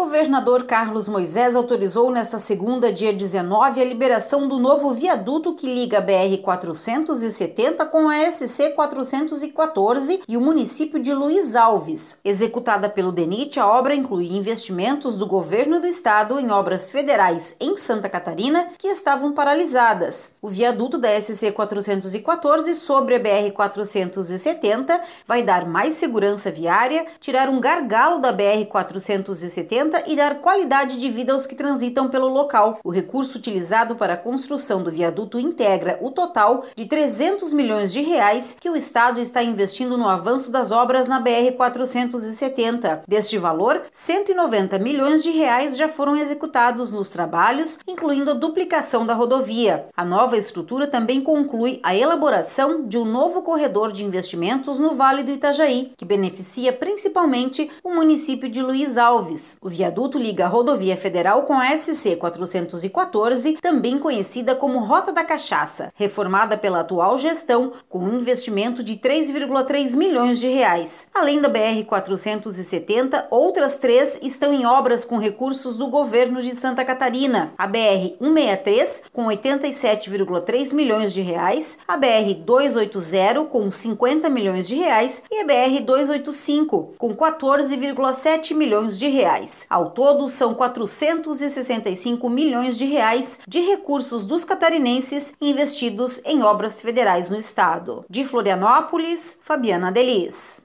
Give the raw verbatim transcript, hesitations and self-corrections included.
governador Carlos Moisés autorizou nesta segunda, dia dezenove, a liberação do novo viaduto que liga a B R quatrocentos e setenta com a S C quatrocentos e quatorze e o município de Luiz Alves. Executada pelo DENIT, a obra inclui investimentos do governo do estado em obras federais em Santa Catarina que estavam paralisadas. O viaduto da S C quatrocentos e quatorze sobre a B R quatrocentos e setenta vai dar mais segurança viária, tirar um gargalo da B R quatrocentos e setenta e dar qualidade de vida aos que transitam pelo local. O recurso utilizado para a construção do viaduto integra o total de trezentos milhões de reais que o estado está investindo no avanço das obras na B R quatrocentos e setenta. Deste valor, cento e noventa milhões de reais já foram executados nos trabalhos, incluindo a duplicação da rodovia. A nova estrutura também conclui a elaboração de um novo corredor de investimentos no Vale do Itajaí, que beneficia principalmente o município de Luiz Alves. O viaduto liga a rodovia federal com a S C quatrocentos e quatorze, também conhecida como Rota da Cachaça, reformada pela atual gestão com um investimento de três vírgula três milhões de reais. Além da B R quatrocentos e setenta, outras três estão em obras com recursos do governo de Santa Catarina. A B R cento e sessenta e três com oitenta e sete vírgula três milhões de reais, a B R duzentos e oitenta com cinquenta milhões de reais e a B R duzentos e oitenta e cinco com quatorze vírgula sete milhões de reais. Ao todo, são quatrocentos e sessenta e cinco milhões de reais de recursos dos catarinenses investidos em obras federais no estado. De Florianópolis, Fabiana Delis.